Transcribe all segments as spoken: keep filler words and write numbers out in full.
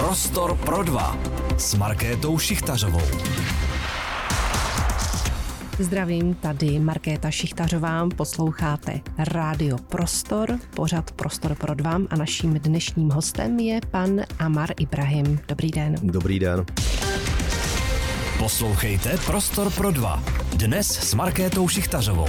Prostor pro dva s Markétou Šichtařovou. Zdravím, tady Markéta Šichtařová, posloucháte Rádio Prostor, pořad Prostor pro dva a naším dnešním hostem je pan Amar Ibrahim. Dobrý den. Dobrý den. Poslouchejte Prostor pro dva. Dnes s Markétou Šichtařovou.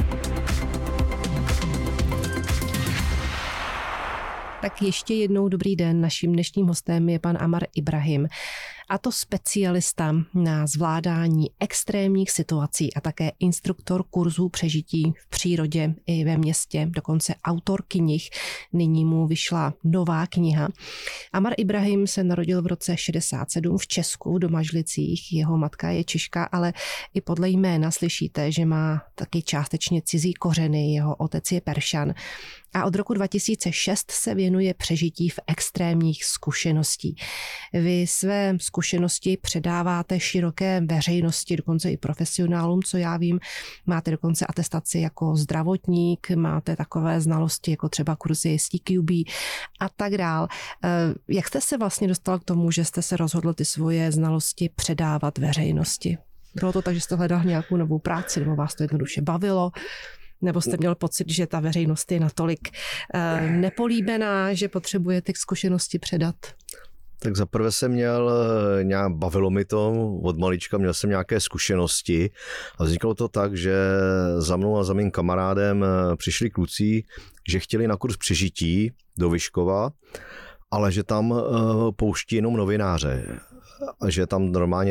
Tak ještě jednou dobrý den. Naším dnešním hostem je pan Amar Ibrahim, a to specialista na zvládání extrémních situací a také instruktor kurzů přežití v přírodě i ve městě, dokonce autor knih. Nyní mu vyšla nová kniha. Amar Ibrahim se narodil v roce šedesát sedm v Česku, v Domažlicích. Jeho matka je Češka, ale i podle jména slyšíte, že má taky částečně cizí kořeny. Jeho otec je Peršan. A od roku dva tisíce šest se věnuje přežití v extrémních zkušeností. Vy své zkušenosti předáváte široké veřejnosti, dokonce i profesionálům, co já vím. Máte dokonce atestaci jako zdravotník, máte takové znalosti jako třeba kurzy z T Q B a tak dál. Jak jste se vlastně dostal k tomu, že jste se rozhodl ty svoje znalosti předávat veřejnosti? Bylo to tak, že jste hledal nějakou novou práci, nebo vás to jednoduše bavilo? Nebo jste měl pocit, že ta veřejnost je natolik uh, nepolíbená, že potřebuje ty zkušenosti předat? Tak zaprvé jsem měl, nějak bavilo mi to od malička, měl jsem nějaké zkušenosti a vzniklo to tak, že za mnou a za mým kamarádem přišli kluci, že chtěli na kurz přežití do Vyškova, ale že tam pouští jenom novináře. A že tam normálně,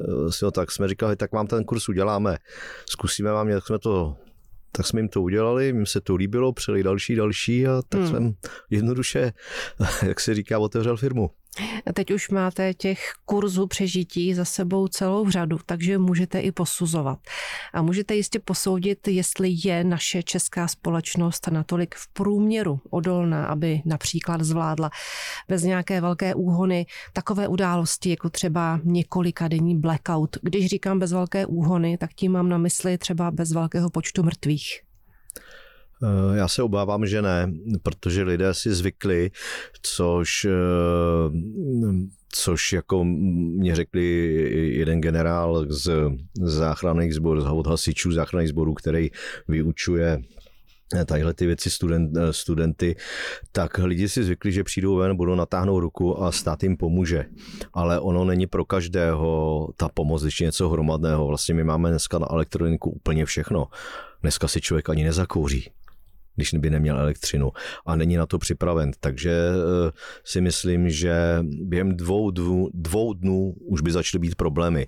tak jsme říkali, tak vám ten kurz uděláme, zkusíme vám, jak jsme to... Tak jsme jim to udělali, jim se to líbilo, přijeli další, další a tak hmm. jsem jednoduše, jak se říká, otevřel firmu. A teď už máte těch kurzů přežití za sebou celou řadu, takže můžete i posuzovat. A můžete jistě posoudit, jestli je naše česká společnost natolik v průměru odolná, aby například zvládla bez nějaké velké úhony takové události, jako třeba několika denní blackout. Když říkám bez velké úhony, tak tím mám na mysli třeba bez velkého počtu mrtvých. Já se obávám, že ne, protože lidé si zvykli, což, což jako mě řekli jeden generál z záchranných sborů, z hasičů záchranných sborů, který vyučuje tadyhle ty věci student, studenty, tak lidi si zvykli, že přijdou ven, budou natáhnout ruku a stát jim pomůže. Ale ono není pro každého ta pomoc, když je něco hromadného. Vlastně my máme dneska na elektroniku úplně všechno. Dneska si člověk ani nezakouří, když by neměl elektřinu a není na to připraven. Takže si myslím, že během dvou dnů, dvou dnů už by začaly být problémy.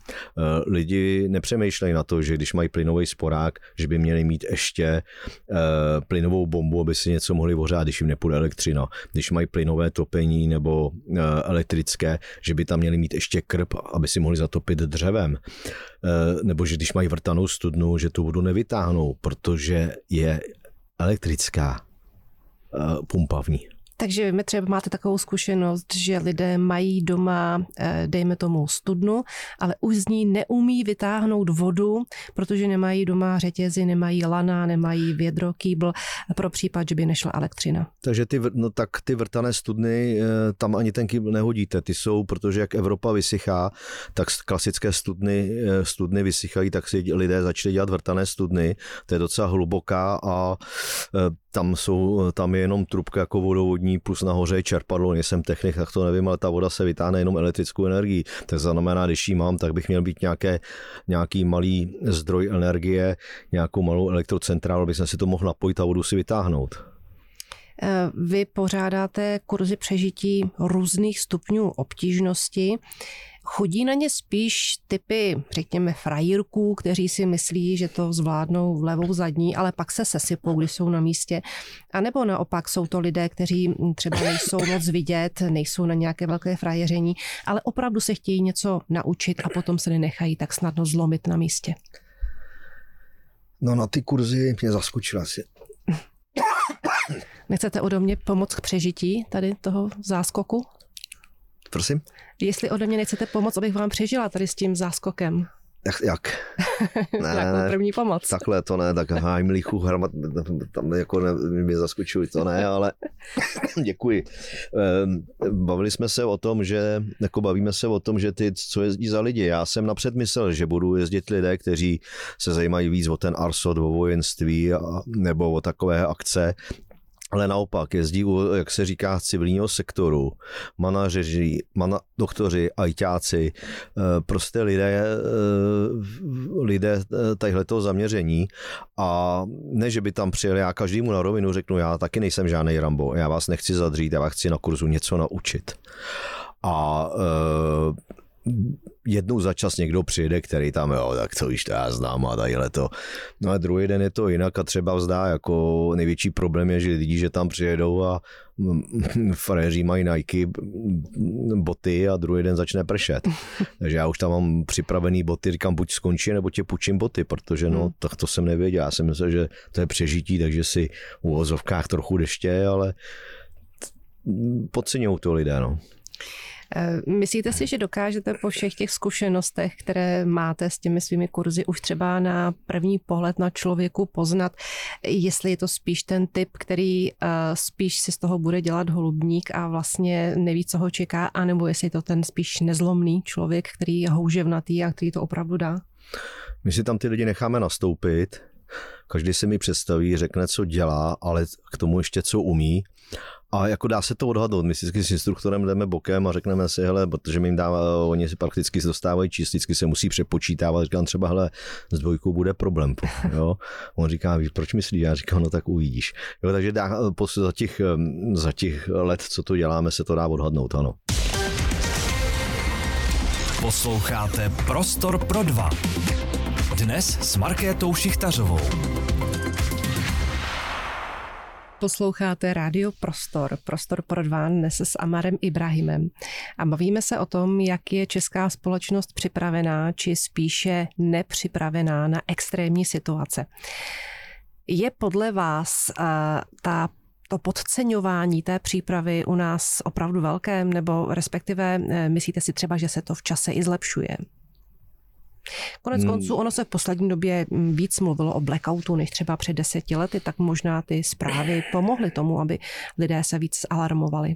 Lidi nepřemýšlejí na to, že když mají plynový sporák, že by měli mít ještě plynovou bombu, aby si něco mohli ohřát, když jim nepůjde elektřina. Když mají plynové topení nebo elektrické, že by tam měli mít ještě krb, aby si mohli zatopit dřevem. Nebo že když mají vrtanou studnu, že tu vodu nevytáhnou, protože je elektrická pumpa v ní. Takže vy třeba máte takovou zkušenost, že lidé mají doma, dejme tomu, studnu, ale už z ní neumí vytáhnout vodu, protože nemají doma řetězy, nemají lana, nemají vědro, kýbl pro případ, že by nešla elektřina. Takže ty, no tak ty vrtané studny, tam ani ten kýbl nehodíte. Ty jsou, protože jak Evropa vysychá, tak klasické studny, studny vysychají, tak si lidé začali dělat vrtané studny. To je docela hluboká a tam, jsou, tam je jenom trubka jako vodovodní, plus nahoře je čerpadlo, nejsem technik, tak to nevím, ale ta voda se vytáhne jenom elektrickou energií. Tak znamená, když ji mám, tak bych měl být nějaké, nějaký malý zdroj energie, nějakou malou elektrocentrálu, bych si to mohl napojit a vodu si vytáhnout. Vy pořádáte kurzy přežití různých stupňů obtížnosti. Chodí na ně spíš typy, řekněme, frajírků, kteří si myslí, že to zvládnou v levou zadní, ale pak se sesypou, když jsou na místě. A nebo naopak jsou to lidé, kteří třeba nejsou moc vidět, nejsou na nějaké velké frajeření, ale opravdu se chtějí něco naučit a potom se nenechají tak snadno zlomit na místě. No na ty kurzy mě zaskočila si. Nechcete ode mě pomoct k přežití tady toho záskoku? Prosím? Jestli ode mě nechcete pomoct, abych vám přežila tady s tím záskokem. Jak? jak? Ne, ne, první pomoc. Takhle to ne, tak Heimlichův hrmat, tam jako ne, mě zaskočují, to ne, ale Děkuji. Bavili jsme se o tom, že jako bavíme se o tom, že ty, co jezdí za lidi. Já jsem napřed myslel, že budou jezdit lidé, kteří se zajímají víc o ten arsot, o vojenství a, nebo o takové akce. Ale naopak jezdí, jak se říká, z civilního sektoru, manažeři, mana, doktoři, ajťáci, prostě lidé, lidé tadyhletoho zaměření. A ne, že by tam přijeli, já každému na rovinu řeknu, já taky nejsem žádný Rambo, já vás nechci zadřít, já vás chci na kurzu něco naučit. A jednou za čas někdo přijde, který tam, jo, tak co víš, to já znám a tadyhle to. No a druhý den je to jinak a třeba vzdá, jako největší problém je, že lidi, že tam přijedou a frajeři mají Nike boty a druhý den začne pršet. Takže já už tam mám připravený boty, říkám, buď skončí, nebo tě půjčím boty, protože no, tak to jsem nevěděl. Já jsem myslel, že to je přežití, takže si v uvozovkách trochu deště, ale podceňují to lidé, no. Myslíte si, že dokážete po všech těch zkušenostech, které máte s těmi svými kurzy, už třeba na první pohled na člověku poznat, jestli je to spíš ten typ, který spíš si z toho bude dělat holubník a vlastně neví, co ho čeká, anebo jestli je to ten spíš nezlomný člověk, který je houževnatý a který to opravdu dá? My si tam ty lidi necháme nastoupit, každý se mi představí, řekne, co dělá, ale k tomu ještě co umí. A jako dá se to odhadnout. My si s instruktorem jdeme bokem a řekneme si, hele, protože mi jim dává, oni si prakticky dostávají čisticky, se musí přepočítávat. Říkám třeba, hele, s dvojkou bude problém. Jo? On říká, víš, proč myslíš? Já říkám, no tak uvidíš. Jo, takže dá, za, těch, za těch let, co to děláme, se to dá odhadnout, ano. Posloucháte Prostor pro dva. Dnes s Markétou Šichtařovou. Posloucháte Rádio Prostor, Prostor pro dva, dnes s Amarem Ibrahimem. A bavíme se o tom, jak je česká společnost připravená, či spíše nepřipravená na extrémní situace. Je podle vás uh, ta to podceňování té přípravy u nás opravdu velké, nebo respektive myslíte si třeba, že se to v čase i zlepšuje? Konec konců ono se v poslední době víc mluvilo o blackoutu než třeba před deseti lety, tak možná ty zprávy pomohly tomu, aby lidé se víc alarmovali.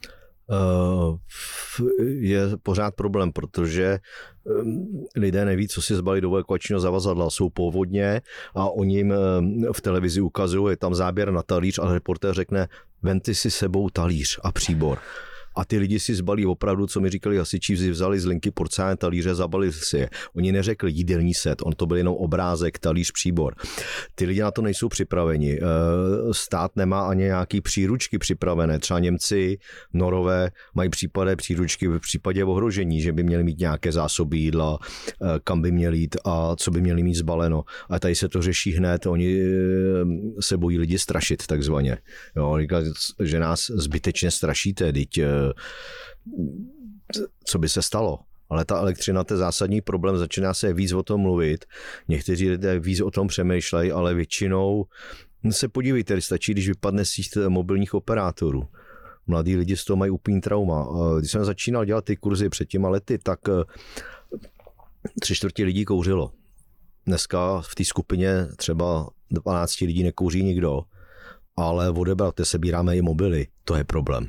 Je pořád problém, protože lidé neví, co si zbalí do evakuačního zavazadla. Jsou povodně a oni jim v televizi ukazují, je tam záběr na talíř a reportér řekne, vemte si sebou talíř a příbor. A ty lidi si zbalí opravdu, co mi říkali hasiči, vzali z linky porcelán talíře, zabalili si je. Oni neřekli jídelní set, on to byl jenom obrázek, talíř, příbor. Ty lidi na to nejsou připraveni. Stát nemá ani nějaký příručky připravené. Třeba Němci, Norové mají případné příručky v případě ohrožení, že by měli mít nějaké zásoby jídla, kam by měli jít a co by měli mít zbaleno. A tady se to řeší hned, oni se bojí lidi strašit takzvaně. Jo, říkají, že nás zbytečně strašíte, teď co by se stalo. Ale ta elektřina, to je zásadní problém, začíná se víc o tom mluvit. Někteří lidé víc o tom přemýšlejí, ale většinou se podívejte, stačí, když vypadne síť mobilních operátorů. Mladí lidi z toho mají úplný trauma. Když jsem začínal dělat ty kurzy před těma lety, tak tři čtvrtě lidí kouřilo. Dneska v té skupině třeba dvanáct lidí nekouří nikdo, ale odebrat, sebíráme i mobily, to je problém.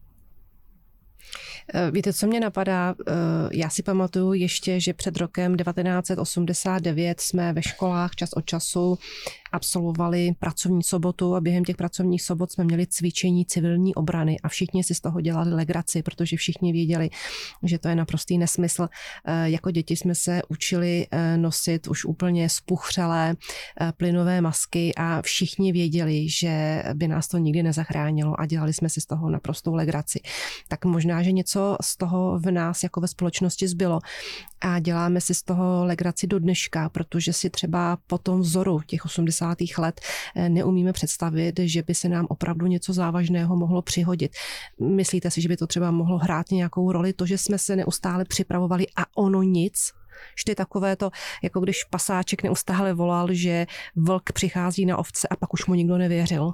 Víte, co mě napadá? Já si pamatuju ještě, že před rokem devatenáct set osmdesát devět jsme ve školách čas od času absolvovali pracovní sobotu a během těch pracovních sobot jsme měli cvičení civilní obrany a všichni si z toho dělali legraci, protože všichni věděli, že to je naprostý nesmysl. Jako děti jsme se učili nosit už úplně spuchřelé plynové masky a všichni věděli, že by nás to nikdy nezachránilo a dělali jsme si z toho naprostou legraci. Tak možná, že něco z toho v nás jako ve společnosti zbylo a děláme si z toho legraci do dneška, protože si třeba po tom vzoru těch osmdesátých let neumíme představit, že by se nám opravdu něco závažného mohlo přihodit. Myslíte si, že by to třeba mohlo hrát nějakou roli, to, že jsme se neustále připravovali a ono nic? Vždy takové to, jako když pasáček neustále volal, že vlk přichází na ovce a pak už mu nikdo nevěřil.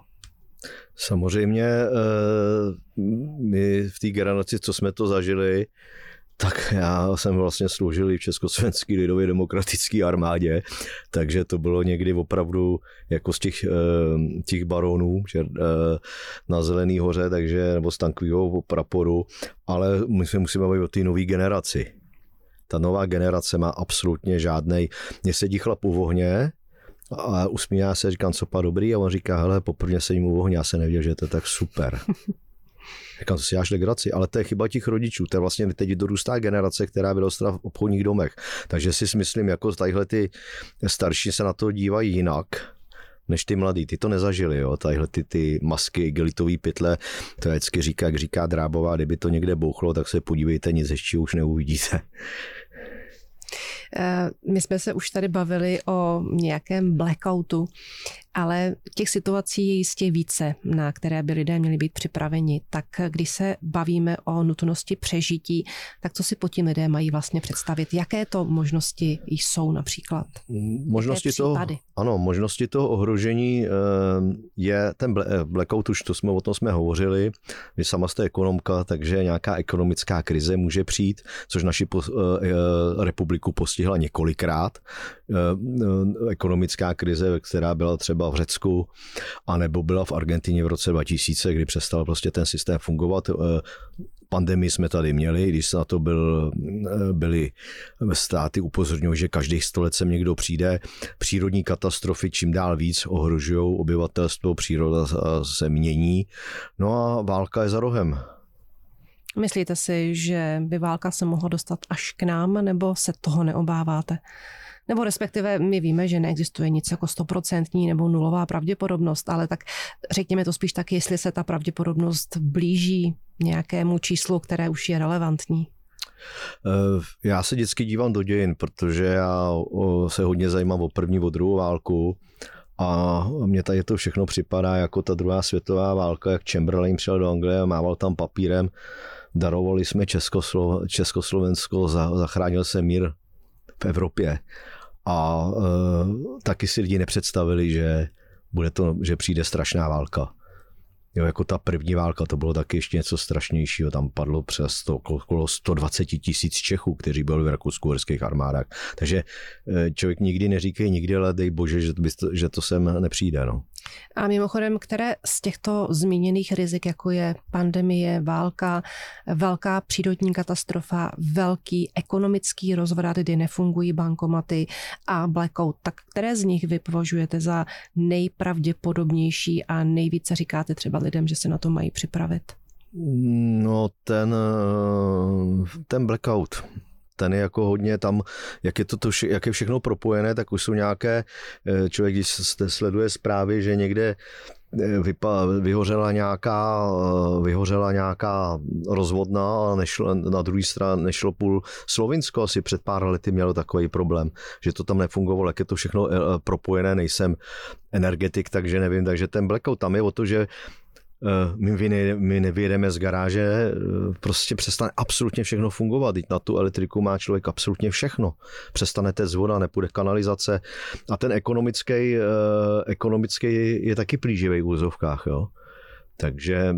Samozřejmě my v té generaci, co jsme to zažili, Tak já jsem vlastně sloužil i v Československé lidově demokratické armádě, takže to bylo někdy opravdu jako z těch, těch baronů na Zelený hoře, takže, nebo z tankového praporu, ale my se musíme bavit o té nové generaci. Ta nová generace má absolutně žádnej, mně sedí chlap u ohně a usmívá se, říkám, co pa dobrý, a on říká, hele, poprvé sedím u ohně, já jsem nevěděl, že je to tak super. Říkám, to si jáš legraci, ale to je chyba těch rodičů, to je vlastně teď dorůstá generace, která vyrostla v obchodních domech, takže si myslím, jako tadyhle ty starší se na to dívají jinak, než ty mladí, ty to nezažili, jo, tadyhle ty, ty masky, igelitový pytle, to vždycky říká, jak říká Drábová, kdyby to někde bouchlo, tak se podívejte, nic ještě už neuvidíte. My jsme se už tady bavili o nějakém blackoutu, ale těch situací je jistě více, na které by lidé měli být připraveni. Tak když se bavíme o nutnosti přežití, tak co si po tím lidé mají vlastně představit? Jaké to možnosti jsou například? Možnosti toho, ano, možnosti toho ohrožení je ten blackout, už to jsme, o tom jsme hovořili. Vy sama jste ekonomka, takže nějaká ekonomická krize může přijít, což naši republiku postihla několikrát. Ekonomická krize, která byla třeba v Řecku, anebo byla v Argentině v roce dva tisíce, kdy přestal prostě ten systém fungovat. Pandemii jsme tady měli, když se na to byl, byly státy upozorňují, že každých sto let sem někdo přijde. Přírodní katastrofy čím dál víc ohrožují obyvatelstvo, příroda se mění. No a válka je za rohem. Myslíte si, že by válka se mohla dostat až k nám, nebo se toho neobáváte? Nebo respektive my víme, že neexistuje nic jako stoprocentní nebo nulová pravděpodobnost, ale tak řekněme to spíš tak, jestli se ta pravděpodobnost blíží nějakému číslu, které už je relevantní. Já se vždycky dívám do dějin, protože já se hodně zajímám o první, o druhou válku a mně tady to všechno připadá jako ta druhá světová válka, jak Chamberlain přijel do Anglie a mával tam papírem, darovali jsme Českoslo, Československo, zachránil se mír v Evropě. A e, taky si lidi nepředstavili, že, bude to, že přijde strašná válka. Jo, jako ta první válka, to bylo taky ještě něco strašnějšího. Tam padlo přes to, okolo sto dvacet tisíc Čechů, kteří byli v rakousko-uherských armádách. Takže člověk nikdy neříká nikdy, ale dej bože, že to, že to sem nepřijde. No. A mimochodem, které z těchto zmíněných rizik, jako je pandemie, válka, velká přírodní katastrofa, velký ekonomický rozvrat, kdy nefungují bankomaty a blackout, tak které z nich vy považujete za nejpravděpodobnější a nejvíce říkáte třeba lidem, že se na to mají připravit? No ten, ten blackout. Ten je jako hodně tam, jak je, to, to vše, jak je všechno propojené, tak už jsou nějaké, člověk, když sleduje zprávy, že někde vypa, vyhořela nějaká, vyhořela nějaká rozvodna a nešlo, na druhé straně nešlo půl Slovinsko, asi před pár lety mělo takový problém, že to tam nefungovalo, jak je to všechno propojené, nejsem energetik, takže nevím, takže ten blackout tam je o to, že My, ne, my nevyjedeme z garáže, prostě přestane absolutně všechno fungovat. Teď na tu elektriku má člověk absolutně všechno. Přestane tec voda, nepůjde kanalizace a ten ekonomický, ekonomický je taky plíživý v úzovkách. Jo? Takže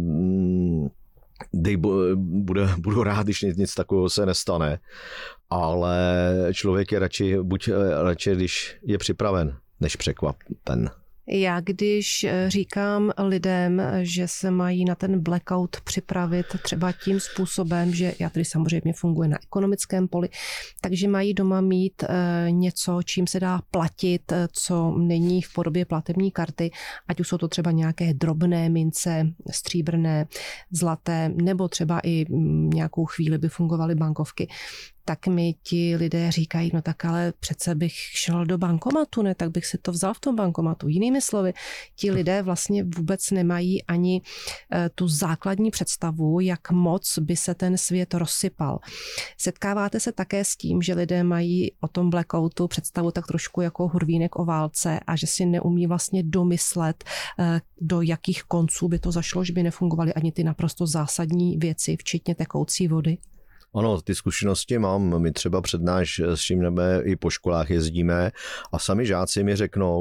dej, bude, budu rád, když nic, nic takového se nestane, ale člověk je radši, buď radši, když je připraven, než překvapen. Já když říkám lidem, že se mají na ten blackout připravit třeba tím způsobem, že já tady samozřejmě funguji na ekonomickém poli, takže mají doma mít něco, čím se dá platit, co není v podobě platební karty, ať už jsou to třeba nějaké drobné mince, stříbrné, zlaté, nebo třeba i nějakou chvíli by fungovaly bankovky. Tak mi ti lidé říkají, no tak ale přece bych šel do bankomatu, ne, tak bych si to vzal v tom bankomatu. Jinými slovy, ti lidé vlastně vůbec nemají ani tu základní představu, jak moc by se ten svět rozsypal. Setkáváte se také s tím, že lidé mají o tom blackoutu představu tak trošku jako hurvínek o válce a že si neumí vlastně domyslet, do jakých konců by to zašlo, že by nefungovaly ani ty naprosto zásadní věci, včetně tekoucí vody? Ano, ty zkušenosti mám. My třeba přednáš s čím nebe i po školách jezdíme a sami žáci mi řeknou,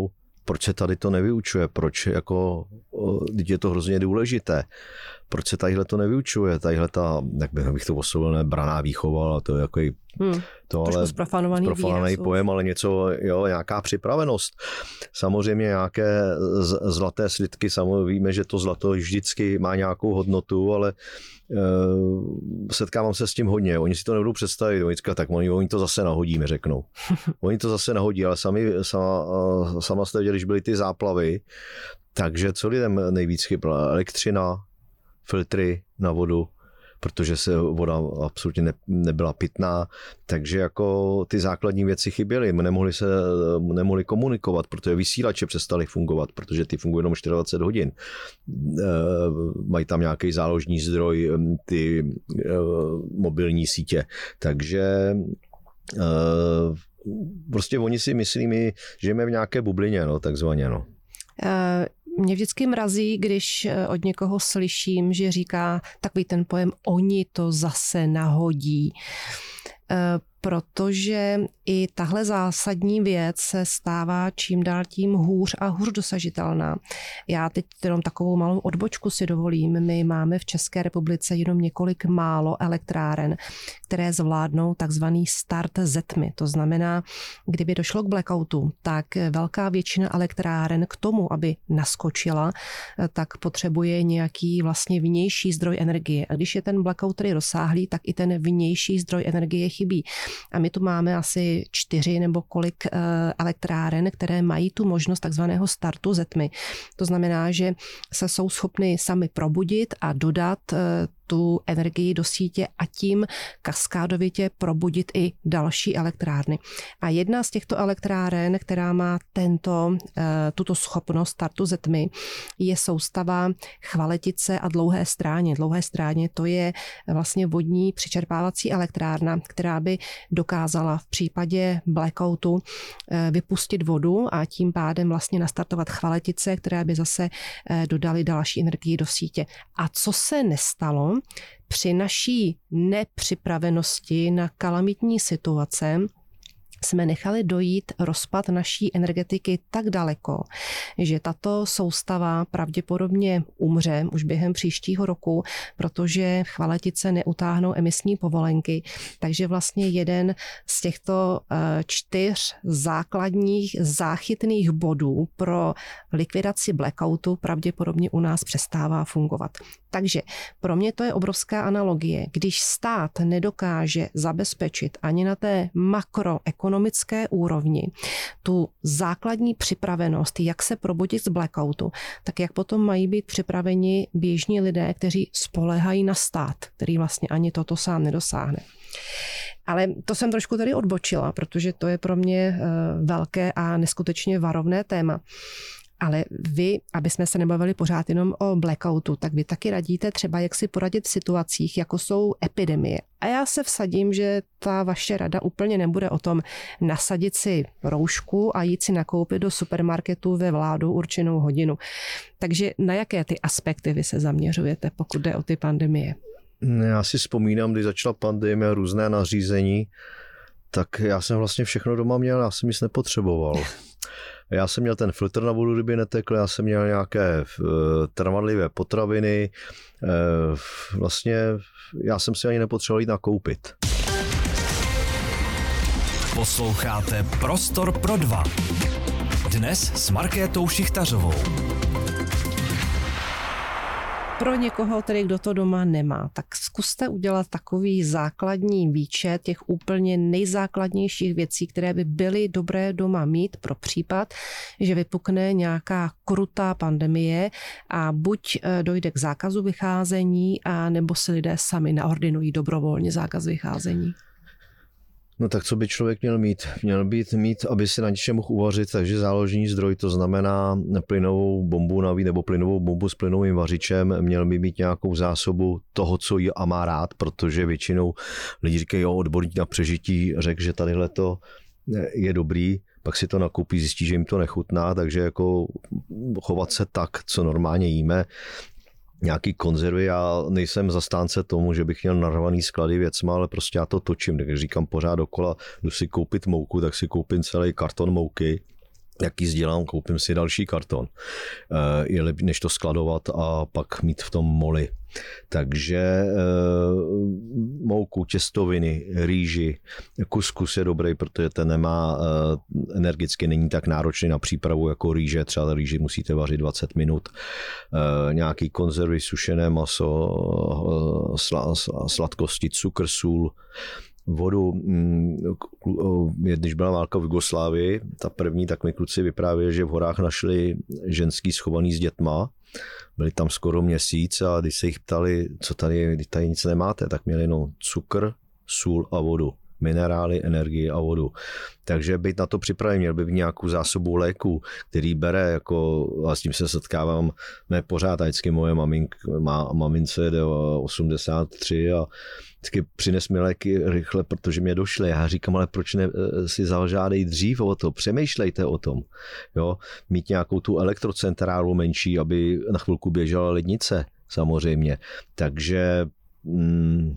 proč se tady to nevyučuje, proč jako, teď je to hrozně důležité, proč se tadyhle to nevyučuje, tadyhle ta, jak bych to oslovil, ne, braná výchova, ale to je jako hmm, to ale zprofanovaný, zprofanovaný pojem, ale něco, jo, nějaká připravenost. Samozřejmě nějaké zlaté slitky, samozřejmě víme, že to zlato vždycky má nějakou hodnotu, ale uh, setkávám se s tím hodně. Oni si to nebudou představit, oni říkají, tak oni, oni to zase nahodí, mi řeknou. Oni to zase nahodí, ale sami, sama, sama jste viděli, když byly ty záplavy, takže co lidem nejvíc chyběla? Elektřina, filtry na vodu, protože se voda absolutně ne, nebyla pitná, takže jako ty základní věci chyběly. Nemohli se nemohli komunikovat, protože vysílače přestaly fungovat, protože ty fungují jenom dvacet čtyři hodin. E, mají tam nějaký záložní zdroj, ty e, mobilní sítě. Takže e, prostě oni si myslí, my žijeme v nějaké bublině, no, takzvaně, no. Uh... Mě vždycky mrazí, když od někoho slyším, že říká takový ten pojem oni to zase nahodí. Protože i tahle zásadní věc se stává čím dál tím hůř a hůř dosažitelná. Já teď jenom takovou malou odbočku si dovolím. My máme v České republice jenom několik málo elektráren, které zvládnou takzvaný start ze tmy. To znamená, kdyby došlo k blackoutu, tak velká většina elektráren k tomu, aby naskočila, tak potřebuje nějaký vlastně vnější zdroj energie. A když je ten blackout tedy rozsáhlý, tak i ten vnější zdroj energie chybí. A my tu máme asi čtyři nebo kolik elektráren, které mají tu možnost takzvaného startu ze tmy. To znamená, že se jsou schopny sami probudit a dodat tu energii do sítě a tím kaskádovitě probudit i další elektrárny. A jedna z těchto elektráren, která má tento, tuto schopnost startu ze tmy, je soustava Chvaletice a Dlouhé Stráně. Dlouhé Stráně to je vlastně vodní přičerpávací elektrárna, která by dokázala v případě blackoutu vypustit vodu a tím pádem vlastně nastartovat Chvaletice, které by zase dodaly další energii do sítě. A co se nestalo? Při naší nepřipravenosti na kalamitní situace jsme nechali dojít rozpad naší energetiky tak daleko, že tato soustava pravděpodobně umře už během příštího roku, protože Chvaletice neutáhnou emisní povolenky. Takže vlastně jeden z těchto čtyř základních záchytných bodů pro likvidaci blackoutu pravděpodobně u nás přestává fungovat. Takže pro mě to je obrovská analogie. Když stát nedokáže zabezpečit ani na té makroekonomické úrovni tu základní připravenost, jak se probudit z blackoutu, tak jak potom mají být připraveni běžní lidé, kteří spoléhají na stát, který vlastně ani toto sám nedosáhne. Ale to jsem trošku tady odbočila, protože to je pro mě velké a neskutečně varovné téma. Ale vy, aby jsme se nebavili pořád jenom o blackoutu, tak vy taky radíte třeba, jak si poradit v situacích, jako jsou epidemie. A já se vsadím, že ta vaše rada úplně nebude o tom nasadit si roušku a jít si nakoupit do supermarketu ve vládu určenou hodinu. Takže na jaké ty aspekty vy se zaměřujete, pokud jde o ty pandemie? Já si vzpomínám, když začala pandemie, různé nařízení, tak já jsem vlastně všechno doma měl, já jsem nic nepotřeboval. Já jsem měl ten filtr na vodu, kdyby netekl, já jsem měl nějaké trvanlivé potraviny, vlastně já jsem si ani nepotřeboval jít nakoupit. Posloucháte Prostor pro dva. Dnes s Markétou Šichtařovou. Pro někoho, tedy kdo to doma nemá, tak zkuste udělat takový základní výčet těch úplně nejzákladnějších věcí, které by byly dobré doma mít pro případ, že vypukne nějaká krutá pandemie a buď dojde k zákazu vycházení, a nebo si lidé sami naordinují dobrovolně zákaz vycházení. No tak co by člověk měl mít? Měl být mít, aby si na něčem mohl uvařit, takže záložní zdroj, to znamená plynovou bombu navíc, nebo plynovou bombu s plynovým vařičem, měl by mít nějakou zásobu toho, co jí a má rád, protože většinou lidi říkají, jo, odborník na přežití řekl, že tadyhle to je dobrý, pak si to nakoupí, zjistí, že jim to nechutná, takže jako chovat se tak, co normálně jíme, nějaký konzervy, já nejsem zastánce tomu, že bych měl narvaný sklady věcma, ale prostě já to točím, když říkám pořád dokola, jdu si koupit mouku, tak si koupím celý karton mouky jak ji sdělám, koupím si další karton. Je lepší, než to skladovat a pak mít v tom moly. Takže e, mouku, těstoviny, rýži, kuskus je dobrý, protože ten nemá e, energicky, není tak náročný na přípravu jako rýže. Třeba rýži musíte vařit dvacet minut. E, nějaký konzervy, sušené maso, e, sla, sladkosti, cukr, sůl, vodu. Když byla válka v Jugoslávii, ta první, tak mi kluci vyprávěli, že v horách našli ženský schovaný s dětma. Byli tam skoro měsíc a když se jich ptali, co tady, když tady nic nemáte, tak měli jenom cukr, sůl a vodu. Minerály, energii a vodu. Takže být na to připravený, měl by nějakou zásobu léků, který bere, jako, a s tím se setkávám ne pořád, a vždycky moje mamink, má, mamince je osmdesát tři a vždycky přines mi léky rychle, protože mě došly. Já říkám, ale proč ne, si zažádej dřív o to, přemýšlejte o tom. Jo? Mít nějakou tu elektrocentrálu menší, aby na chvilku běžela lednice, samozřejmě. Takže mm,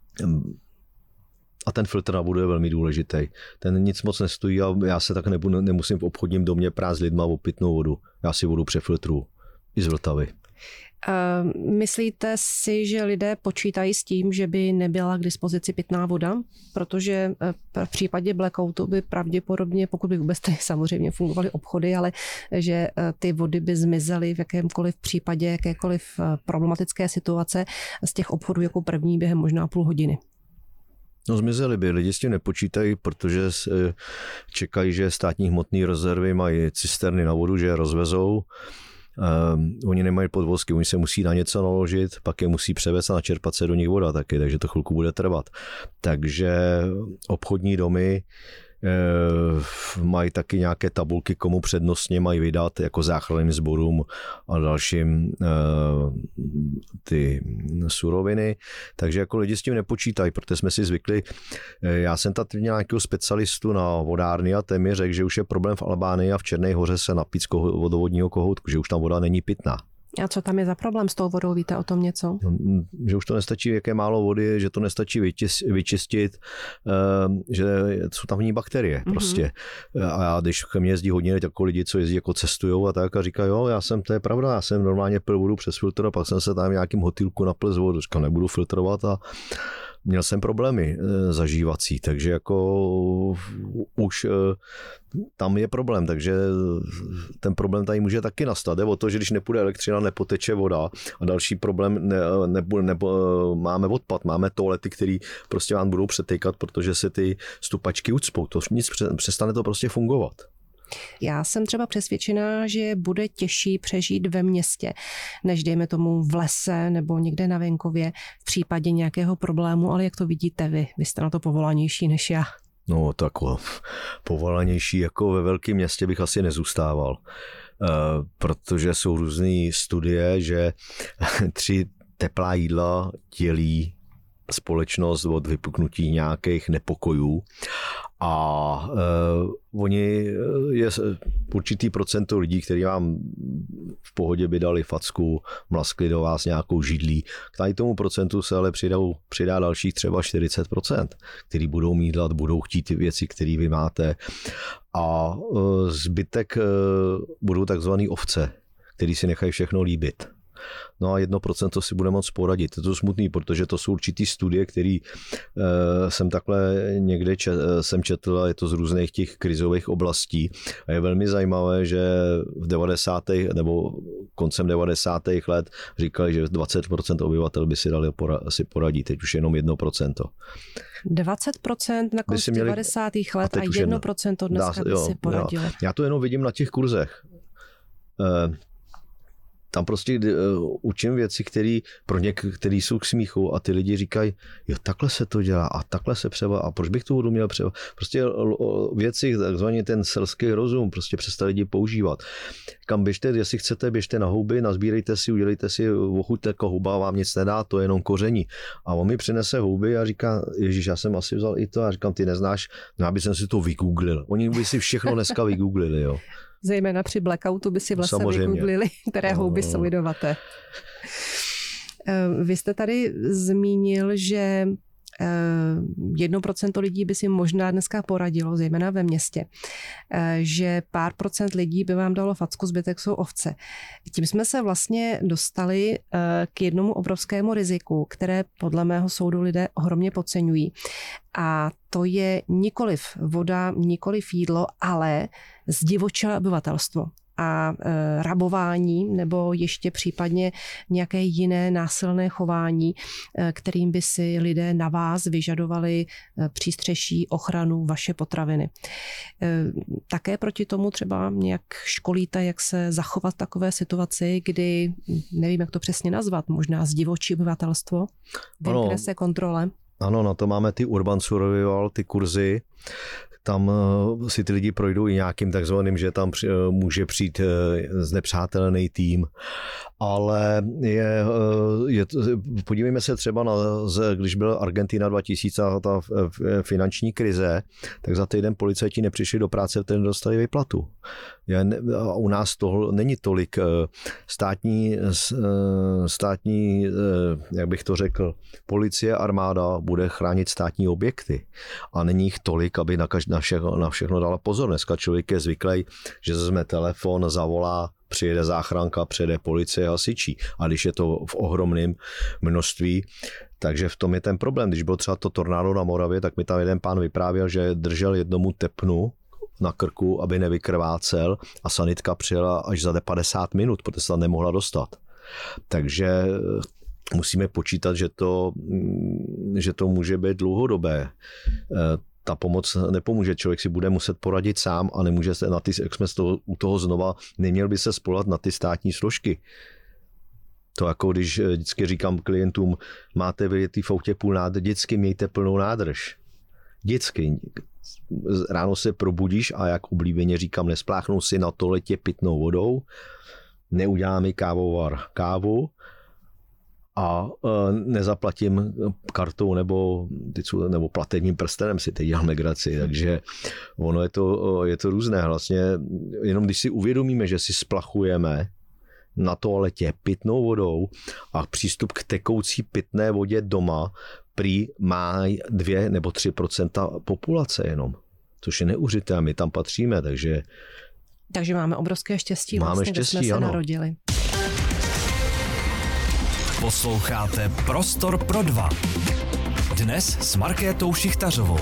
a ten filtr na vodu je velmi důležitý. Ten nic moc nestojí a já se tak nebudu, nemusím v obchodním domě prát s lidma o pitnou vodu. Já si vodu přefiltruju. I z Vltavy. Uh, myslíte si, že lidé počítají s tím, že by nebyla k dispozici pitná voda? Protože uh, v případě blackoutu by pravděpodobně, pokud by vůbec tady samozřejmě fungovaly obchody, ale že uh, ty vody by zmizely v jakémkoliv případě, jakékoliv uh, problematické situace z těch obchodů jako první během možná půl hodiny. No zmizeli by, lidi s tím nepočítají, protože čekají, že státní hmotné rezervy mají cisterny na vodu, že je rozvezou. Um, oni nemají podvozky, oni se musí na něco naložit, pak je musí převést a načerpat se do nich voda taky, takže to chvilku bude trvat. Takže obchodní domy e, mají taky nějaké tabulky, komu přednostně mají vydat jako záchranným sborům a dalším e, ty suroviny. Takže jako lidi s tím nepočítají, protože jsme si zvykli. E, já jsem tady měl nějakého specialistu na vodárny a ten mi řekl, že už je problém v Albánii a v Černé Hoře se napít z koho, vodovodního kohoutku, že už tam voda není pitná. A co tam je za problém s tou vodou? Víte o tom něco? Že už to nestačí, jaké málo vody, že to nestačí vyčistit, že jsou tam v ní bakterie mm-hmm. prostě. A já, když ke mně jezdí hodně jako lidi, co jezdí jako cestujou a tak a říkají, jo, já jsem, to je pravda, já jsem normálně pil vodu přes filtr a pak jsem se tam v nějakým hotýlku napil z vodu, říkám, nebudu filtrovat a měl jsem problémy e, zažívací, takže jako už e, tam je problém, takže ten problém tady může taky nastat. Jde o to, že když nepůjde elektřina, nepoteče voda a další problém, ne, nebude, ne, máme odpad, máme toalety, které prostě vám budou přetejkat, protože se ty stupačky ucpou, to nic, přestane to prostě fungovat. Já jsem třeba přesvědčená, že bude těžší přežít ve městě, než dejme tomu v lese nebo někde na venkově v případě nějakého problému, ale jak to vidíte vy? Vy jste na to povolanější než já. No tak povolanější jako ve velkém městě bych asi nezůstával, protože jsou různé studie, že tři teplá jídla dělí společnost od vypuknutí nějakých nepokojů a uh, oni je určitý procento lidí, kteří vám v pohodě by dali facku, mlaskli do vás nějakou židlí. K tady tomu procentu se ale přidá, přidá dalších třeba čtyřicet procent, který budou mít hlad, budou chtít ty věci, které vy máte a uh, zbytek uh, budou takzvaný ovce, který si nechají všechno líbit. No a jedno procento si bude moc poradit. Je to smutný, protože to jsou určitý studie, které e, jsem takhle někde čet, jsem četl a je to z různých těch krizových oblastí. A je velmi zajímavé, že v devadesátých nebo koncem devadesátých let říkali, že dvacet procent obyvatel by si dali pora, si poradit, teď už jenom jedno procento. dvacet procent na konci měli, devadesátých let a, a jedno procento dneska by si poradilo. Jo. Já to jenom vidím na těch kurzech. E, Tam prostě uh, učím věci, které pro některé jsou k smíchu a ty lidi říkají, jo, takhle se to dělá a takhle se převa a proč bych tu vodu měl převa. Prostě uh, věci, takzvaně ten selský rozum, prostě přestali lidi používat. Kam běžte, jestli chcete, běžte na houby, nazbírejte si, udělejte si ochuť, jako houba vám nic nedá, to je jenom koření. A on mi přinese houby a říká, ježíš, já jsem asi vzal i to a říkám, ty neznáš, no já bych si to vygooglil. Oni by si všechno dneska vygooglili, jo. Zejména při blackoutu by si vlastně vygooglili, které houby jsou jedovaté. Vy jste tady zmínil, že Jedno procento lidí by si možná dneska poradilo, zejména ve městě, že pár procent lidí by vám dalo facku, zbytek jsou ovce. Tím jsme se vlastně dostali k jednomu obrovskému riziku, které podle mého soudu lidé ohromně podceňují. A to je nikoliv voda, nikoliv jídlo, ale zdivočelé obyvatelstvo a e, rabování nebo ještě případně nějaké jiné násilné chování, e, kterým by si lidé na vás vyžadovali e, přístřeší, ochranu, vaše potraviny. E, také proti tomu třeba nějak školíte, jak se zachovat v takové situaci, kdy, nevím, jak to přesně nazvat, možná zdivočí obyvatelstvo, vymkne se kontrole. Ano, na to máme ty urban survival, ty kurzy. Tam si ty lidi projdou i nějakým takzvaným, že tam může přijít znepřátelený tým. Ale je, je, podívejme se třeba na, když byla Argentina dva tisíce a ta finanční krize, tak za týden policajti nepřišli do práce, který dostali výplatu. A u nás toho není tolik státní, státní, jak bych to řekl, policie, armáda bude chránit státní objekty. A není jich tolik, aby na, každý, na, všechno, na všechno dala pozor. Dneska člověk je zvyklý, že vezme telefon, zavolá, přijede záchranka, přijede policie, hasičí. A když je to v ohromném množství, takže v tom je ten problém. Když byl třeba to tornádo na Moravě, tak mi tam jeden pán vyprávěl, že držel jednomu tepnu na krku, aby nevykrvácel, a sanitka přijela až za padesát minut, protože se tam nemohla dostat. Takže musíme počítat, že to, že to může být dlouhodobé. Ta pomoc nepomůže, člověk si bude muset poradit sám a nemůže se na ty, jak jsme toho, u toho znova, neměl by se spolehat na ty státní složky. To jako když vždycky říkám klientům, máte vyjetý v autě půl nádrž, vždycky mějte plnou nádrž. Vždycky. Ráno se probudíš a jak oblíbeně říkám, nespláchnou si na toaletě pitnou vodou, neudělám mi kávovar kávu a nezaplatím kartou nebo, nebo platebním prstenem, si teď dělám legraci, takže ono je to, je to různé. Vlastně jenom když si uvědomíme, že si splachujeme na toaletě pitnou vodou a přístup k tekoucí pitné vodě doma prý má dvě nebo tři procenta populace jenom, což je neuvěřitelné, a my tam patříme, takže... Takže máme obrovské štěstí, máme vlastně, štěstí, kde jsme ano. se narodili. Posloucháte Prostor pro dva. Dnes s Markétou Šichtařovou.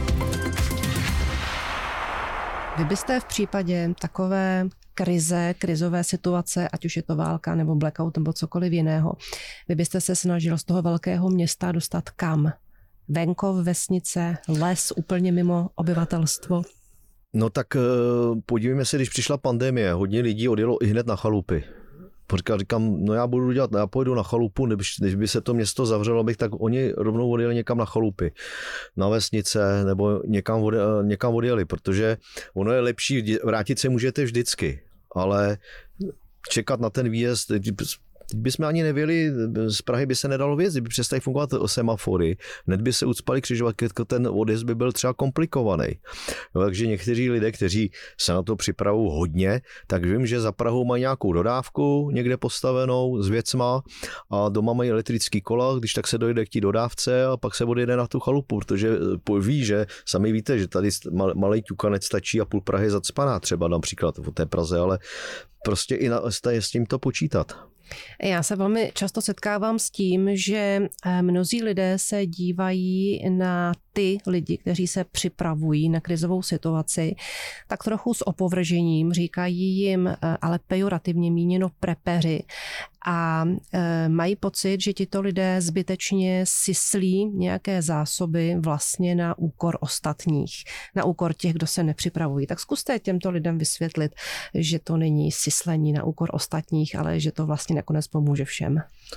Vy byste v případě takové krize, krizové situace, ať už je to válka nebo blackout nebo cokoliv jiného, vy byste se snažil z toho velkého města dostat kam? Venkov, vesnice, les, úplně mimo obyvatelstvo? No tak podívejme se, když přišla pandemie, hodně lidí odjelo i hned na chalupy. Říkám, říkám, no já budu dělat, já pojedu na chalupu, když, když by se to město zavřelo, bych, tak oni rovnou odjeli někam na chalupy, na vesnice, nebo někam, odjeli, někam odjeli, protože ono je lepší, vrátit se můžete vždycky, ale čekat na ten výjezd, teď bychom ani nevěli, z Prahy by se nedalo věc, kdyby přestali fungovat semafory, hned by se ucpali křižovatky, ten odjezd by byl třeba komplikovaný. No, takže někteří lidé, kteří se na to připravují hodně, tak vím, že za Prahou mají nějakou dodávku někde postavenou s věcma a doma mají elektrický kola, když tak se dojde k té dodávce a pak se odjede na tu chalupu, protože ví, že sami víte, že tady malej ťukanec stačí a půl Prahy zacpaná třeba například v té Praze, ale prostě i na, je s tím to počítat. Já se velmi často setkávám s tím, že mnozí lidé se dívají na ty lidi, kteří se připravují na krizovou situaci, tak trochu s opovržením, říkají jim ale pejorativně míněno prepeři a mají pocit, že tito lidé zbytečně syslí nějaké zásoby vlastně na úkor ostatních, na úkor těch, kdo se nepřipravují. Tak zkuste těmto lidem vysvětlit, že to není syslení na úkor ostatních, ale že to vlastně nakonec pomůže všem.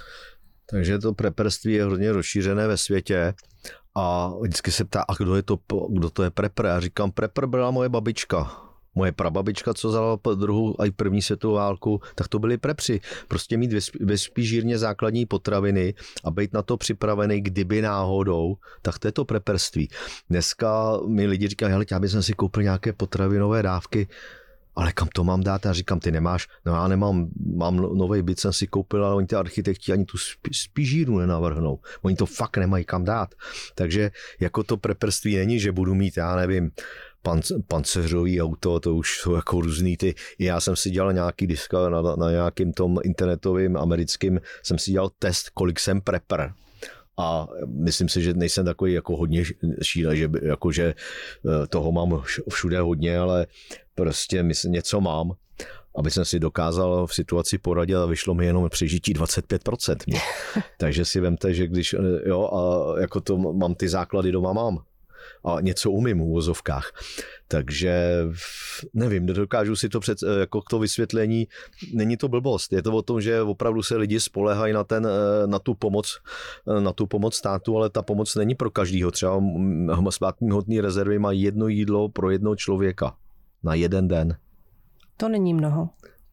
Takže to preperství je hodně rozšířené ve světě a vždycky se ptá, a kdo je to, kdo to je prepr? Já říkám, prepr byla moje babička. Moje prababička, co zadala druhou a i první světovou válku, tak to byli prepři. Prostě mít bezpížírně základní potraviny a být na to připravený, kdyby náhodou, tak to je to preperství. Dneska mi lidi říkají, hele, já bych si koupil nějaké potravinové dávky. ale kam to mám dát? Já říkám, ty nemáš, no já nemám, mám nový byt, jsem si koupil, ale oni ty architekti ani tu spižíru nenavrhnou. Oni to fakt nemají kam dát. Takže jako to preperství není, že budu mít, já nevím, pancéřový auto, to už jsou jako různý ty. Já jsem si dělal nějaký diska na, na nějakým tom internetovým americkým, jsem si dělal test, kolik jsem prepper. A myslím si, že nejsem takový jako hodně šílený, že, jako, že toho mám všude hodně, ale prostě myslím, něco mám, aby jsem si dokázal v situaci poradit a vyšlo mi jenom přežití dvacet pět procent mě. Takže si vemte, že když, jo, a jako to mám ty základy doma mám. A něco umím v uvozovkách. Takže nevím, nedokážu si to před, jako to vysvětlení, není to blbost. Je to o tom, že opravdu se lidi spoléhají na, ten, na, tu pomoc, na tu pomoc státu, ale ta pomoc není pro každýho. Třeba státní hmotné rezervy mají jedno jídlo pro jednoho člověka na jeden den. To není mnoho.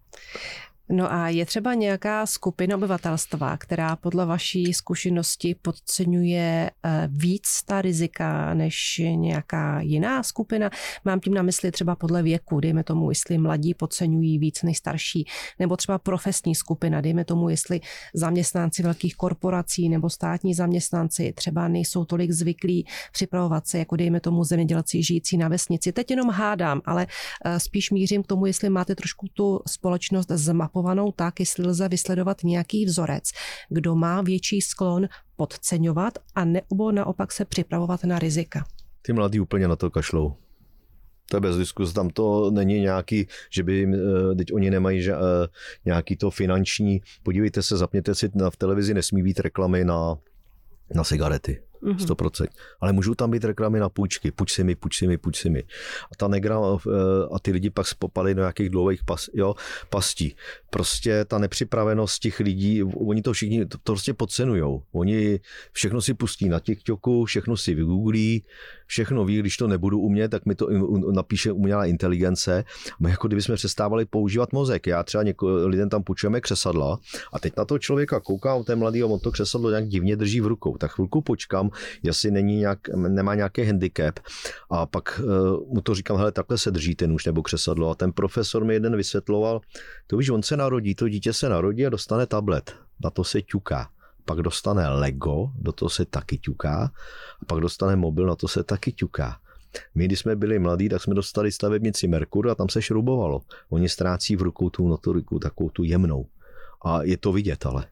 No a je třeba nějaká skupina obyvatelstva, která podle vaší zkušenosti podceňuje víc ta rizika než nějaká jiná skupina? Mám tím na mysli třeba podle věku, dejme tomu, jestli mladí podceňují víc než starší, nebo třeba profesní skupina, dejme tomu, jestli zaměstnanci velkých korporací nebo státní zaměstnanci třeba nejsou tolik zvyklí připravovat se, jako dejme tomu zemědělci žijící na vesnici. Teď jenom hádám, ale spíš mířím k tomu, jestli máte trošku tu společnost zmapovat tak, jestli lze vysledovat nějaký vzorec, kdo má větší sklon podceňovat a nebo naopak se připravovat na rizika. Ty mladí úplně na to kašlou. To je bez diskuse, tam to není nějaký, že by, teď oni nemají že, nějaký to finanční, podívejte se, zapněte si, v televizi nesmí být reklamy na, na cigarety. sto procent. Ale můžou tam být reklamy na půjčky. Půjč si mi, půjč si mi, půjč si mi. A ta negra a ty lidi pak popadají do nějakých dlouhých pas, jo, pastí. Prostě ta nepřipravenost těch lidí, oni to všichni to, to prostě podcenujou. Oni všechno si pustí na TikToku, všechno si vygooglí, všechno ví, když to nebudu umět, tak mi to napíše umělá inteligence. My jako kdybychom přestávali používat mozek. Já třeba něko, lidem tam půjčujeme křesadla a teď na toho člověka koukám, ten mladý, on to křesadlo nějak divně drží v rukou. Tak chvilku počkám, jestli není nějak, nemá nějaký handicap a pak uh, mu to říkám, hele, takhle se drží ten už nebo křesadlo a ten profesor mi jeden vysvětloval, to víš, on se narodí, to dítě se narodí a dostane tablet, na to se ťuká. Pak dostane Lego, do toho se taky ťuká a pak dostane mobil, na to se taky ťuká. My, když jsme byli mladí, tak jsme dostali stavebnici Merkur a tam se šrubovalo. Oni ztrácí v rukou tu notoriku, takovou tu jemnou. A je to vidět, ale.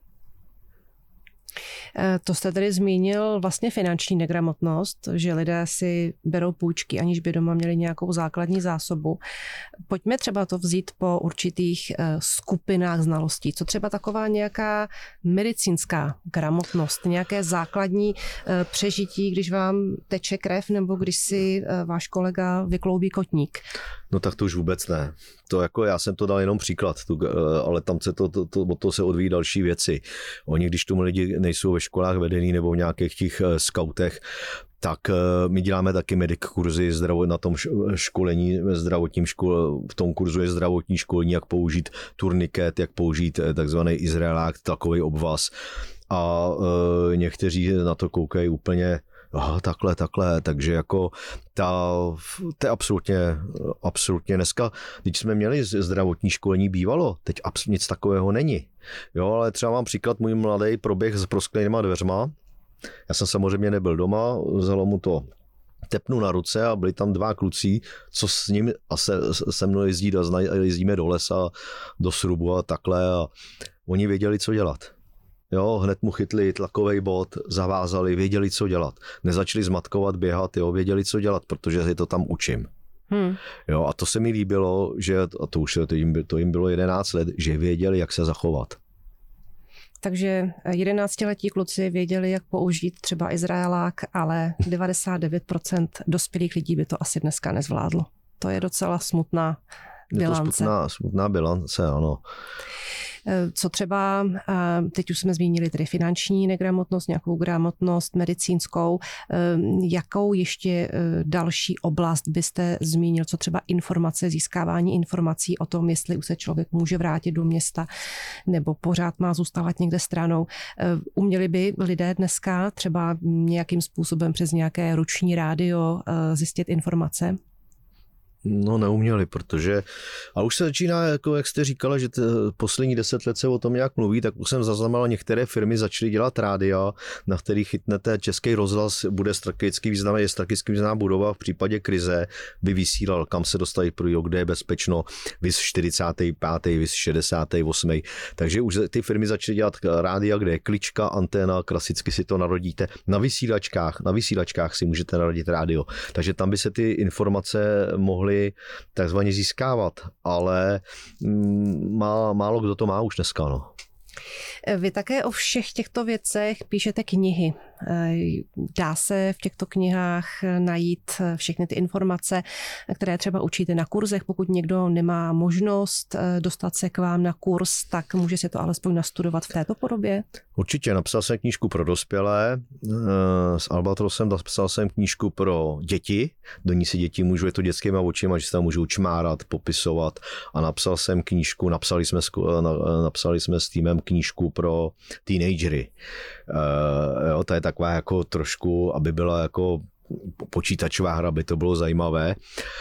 To jste tedy zmínil vlastně finanční negramotnost, že lidé si berou půjčky, aniž by doma měli nějakou základní zásobu. Pojďme třeba to vzít po určitých skupinách znalostí. Co třeba taková nějaká medicínská gramotnost, nějaké základní přežití, když vám teče krev nebo když si váš kolega vykloubí kotník? No tak to už vůbec ne. To jako já jsem to dal jenom příklad, tu, ale tam se to, to, to, od toho se odvíjí další věci. Oni, když tomu lidi nejsou ve školách vedený nebo v nějakých těch skautech, tak my děláme taky medic kurzy na tom školení, ve zdravotním škole, v tom kurzu je zdravotní školní, jak použít turniket, jak použít takzvaný izraelák, takový obvaz. A e, někteří na to koukají úplně aha, takhle, takhle, takže jako ta, to je absolutně, absolutně dneska, když jsme měli zdravotní školení bývalo, teď absolutně nic takového není. Jo, ale třeba mám příklad, můj mladý proběh s prosklenýma dveřma, já jsem samozřejmě nebyl doma, vzalo mu to tepnu na ruce a byli tam dva kluci, co s ním a se, se mnou jezdí, jezdíme do lesa, do srubu a takhle a oni věděli, co dělat. Jo, hned mu chytli tlakový bod, zavázali, věděli, co dělat. Nezačali zmatkovat, běhat, jo, věděli, co dělat, protože je to tam učím. Hmm. Jo, a to se mi líbilo, že, a to už to jim, to jim bylo jedenáct let, že věděli, jak se zachovat. Takže jedenáctiletí kluci věděli, jak použít třeba izraelák, ale devadesát devět procent dospělých lidí by to asi dneska nezvládlo. To je docela smutná bilance. Je to smutná, smutná bilance, ano. Co třeba, teď už jsme zmínili tedy finanční negramotnost, nějakou gramotnost medicínskou, jakou ještě další oblast byste zmínil, co třeba informace, získávání informací o tom, jestli už se člověk může vrátit do města nebo pořád má zůstávat někde stranou. Uměli by lidé dneska třeba nějakým způsobem přes nějaké ruční rádio zjistit informace? No neuměli, protože, a už se začíná, jako jak jste říkala, že t, poslední deset let se o tom nějak mluví, tak už jsem zaznamenal, některé firmy začaly dělat rádia, na kterých chytnete Český rozhlas, bude strategicky významná, je strategicky významná budova, v případě krize by vysílal, kam se dostaví pro kde je bezpečno, vys čtyřicátý pátý, vys šedesátý osmý Takže už ty firmy začaly dělat rádia, kde je klička, anténa, klasicky si to narodíte. Na vysílačkách, na vysílačkách si můžete narodit rádio. Takže tam by se ty informace mohly takzvaně získávat, ale má, málo kdo to má už dneska. No. Vy také o všech těchto věcech píšete knihy. Dá se v těchto knihách najít všechny ty informace, které třeba učíte na kurzech. Pokud někdo nemá možnost dostat se k vám na kurz, tak může si to alespoň nastudovat v této podobě? Určitě. Napsal jsem knížku pro dospělé. S Albatrosem napsal jsem knížku pro děti. Do ní si děti můžou, je to dětskýma očima, že se tam můžou čmárat, popisovat. A napsal jsem knížku, napsali jsme, napsali jsme s týmem knížku pro teenagery. Jo, to je taková jako trošku, aby byla jako počítačová hra, aby to bylo zajímavé.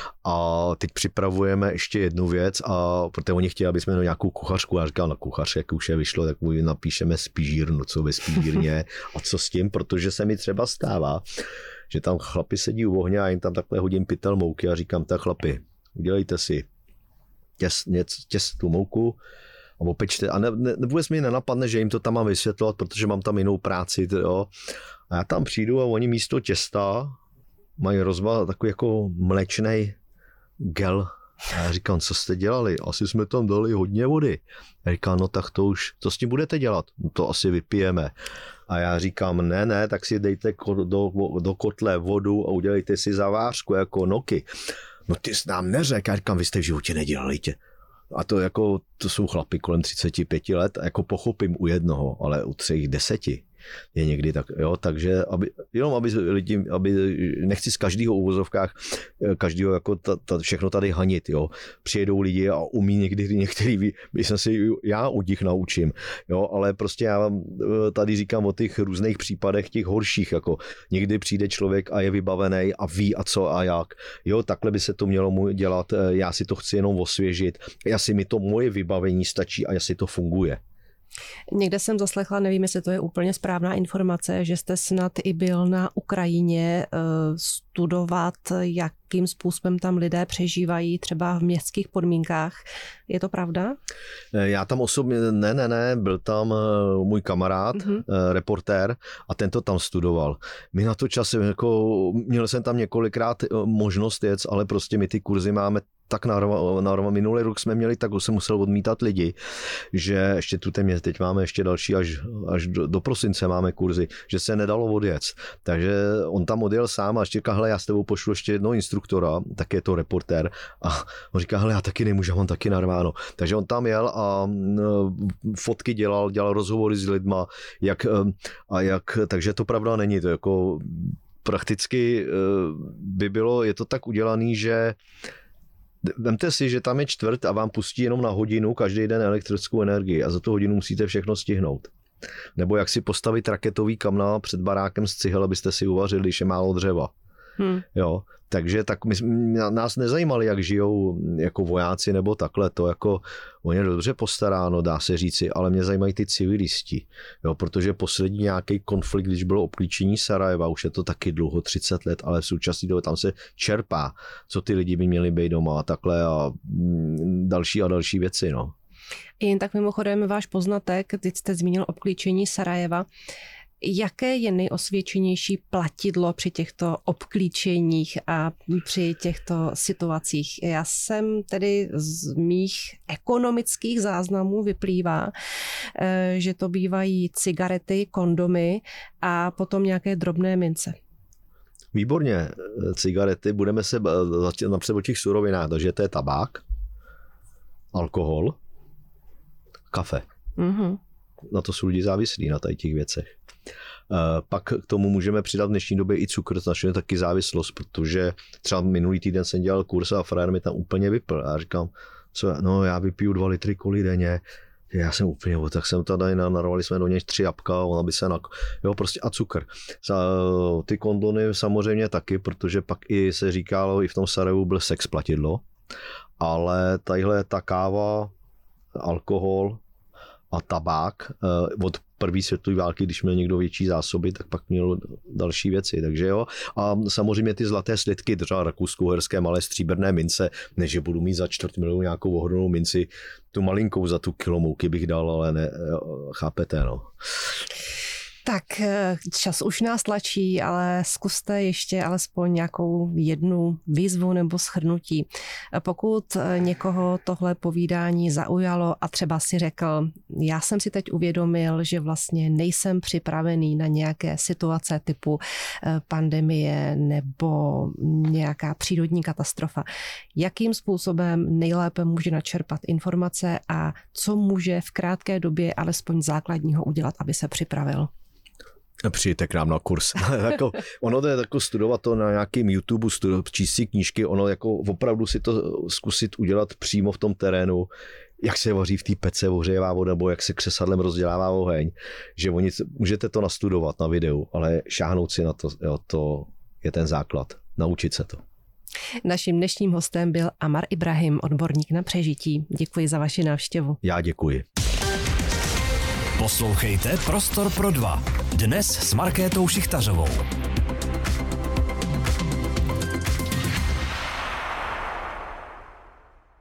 A teď připravujeme ještě jednu věc, a protože oni chtěli, aby jsme měli nějakou kuchařku. Já říkal, na kuchař, jak už je vyšlo, tak mu napíšeme spížírnu, co ve spížírně a co s tím, protože se mi třeba stává, že tam chlapi sedí u ohně a jim tam takhle hodím pytel mouky a říkám, tak chlapi, udělejte si těst, těst tu mouku a opečte. A ne, ne, vůbec mi nenapadne, že jim to tam mám vysvětlovat, protože mám tam jinou práci. Jo. A já tam přijdu a oni místo těsta mají rozba takový jako mléčnej gel. A já říkám, co jste dělali? Asi jsme tam dali hodně vody. Já říkám, no tak to už, co s tím budete dělat? No to asi vypijeme. A já říkám, ne, ne, tak si dejte do, do kotle vodu a udělejte si zavářku jako noky. No ty jsi nám neřekl. Já říkám, vy jste v životě nedělali tě. A to jako, to jsou chlapi kolem třicet pět let, a jako pochopím u jednoho, ale u třech deseti je někdy tak, jo, takže aby, jenom aby lidi, aby, nechci z každého uvozovkách, každého jako ta, ta, všechno tady hanit, jo, přijedou lidi a umí někdy některý, když jsem si já u nich naučím, jo, ale prostě já vám tady říkám o těch různých případech, těch horších, jako někdy přijde člověk a je vybavený a ví a co a jak, jo, takhle by se to mělo dělat, já si to chci jenom osvěžit, já si mi to moje vybavení stačí a jestli to funguje. Někde jsem zaslechla, nevím, jestli to je úplně správná informace, že jste snad i byl na Ukrajině studovat, jakým způsobem tam lidé přežívají třeba v městských podmínkách. Je to pravda? Já tam osobně, ne, ne, ne, byl tam můj kamarád, mm-hmm. reportér, a ten to tam studoval. My na to čas, jako, měl jsem tam několikrát možnost jet, ale prostě my ty kurzy máme tak narva, minulý rok jsme měli, tak jsem musel odmítat lidi, že ještě tu téměř, teď máme ještě další, až, až do, do prosince máme kurzy, že se nedalo odjet. Takže on tam odjel sám a ještě říká, hele, já s tebou pošlu ještě jednoho instruktora, tak je to reportér, a on říká, hele, já taky nemůžu, mám taky narváno. Takže on tam jel a fotky dělal, dělal rozhovory s lidma, jak, a jak, takže to pravda není, to jako prakticky by bylo, je to tak udělaný, že vemte si, že tam je čtvrt a vám pustí jenom na hodinu každý den elektrickou energii a za tu hodinu musíte všechno stihnout. Nebo jak si postavit raketový kamna před barákem z cihel, abyste si uvařili, když je málo dřeva. Hmm. Jo, takže tak my, nás nezajímali, jak žijou jako vojáci nebo takhle, to jako oni je dobře postaráno, dá se říci, ale mě zajímají ty civilisti, jo, protože poslední nějaký konflikt, když bylo obklíčení Sarajeva, už je to taky dlouho, třicet let, ale v současné době tam se čerpá, co ty lidi by měli být doma a takhle a další a další věci, no. Jen tak mimochodem váš poznatek, teď jste zmínil obklíčení Sarajeva. Jaké je nejosvědčenější platidlo při těchto obklíčeních a při těchto situacích? Já jsem tedy z mých ekonomických záznamů vyplývá, že to bývají cigarety, kondomy a potom nějaké drobné mince. Výborně, cigarety, budeme se napřed o těch surovinách, takže to je tabák, alkohol, kafe. Mm-hmm. Na to jsou lidi závislí, na tady těch věcech. Pak k tomu můžeme přidat v dnešní době i cukr, značně taky závislost, protože třeba minulý týden jsem dělal kurz a frajer mi tam úplně vypl. A já říkám, co, no já vypiju dva litry koli denně, Já jsem úplně, tak jsem tady, narovali jsme do něj tři jabka, ona by se na, jo, prostě a cukr. Ty kondony samozřejmě taky, protože pak i se říkalo, i v tom Sarajevu byl sex platidlo, ale tadyhle ta káva, alkohol a tabák od první světové války, když měl někdo větší zásoby, tak pak měl další věci, takže jo. A samozřejmě ty zlaté slitky, třeba rakousko-uherské malé stříbrné mince, než že budu mít za čtvrt milionu nějakou ohromnou minci, tu malinkou za tu kilo mouky bych dal, ale ne, chápete, no. Tak čas už nás tlačí, ale zkuste ještě alespoň nějakou jednu výzvu nebo shrnutí. Pokud někoho tohle povídání zaujalo a třeba si řekl, já jsem si teď uvědomil, že vlastně nejsem připravený na nějaké situace typu pandemie nebo nějaká přírodní katastrofa, jakým způsobem nejlépe může načerpat informace a co může v krátké době alespoň základního udělat, aby se připravil? Přijďte k nám na kurz. jako, ono to je jako studovat to na nějakým YouTube, studovat, číst si knížky, ono jako opravdu si to zkusit udělat přímo v tom terénu, jak se vaří v té pece ohřejevá voda, nebo jak se křesadlem rozdělává oheň, že oni, můžete to nastudovat na videu, ale šáhnout si na to, jo, to je ten základ, naučit se to. Naším dnešním hostem byl Amar Ibrahim, odborník na přežití. Děkuji za vaši návštěvu. Já děkuji. Poslouchejte Prostor pro dva. Dnes s Markétou Šichtařovou.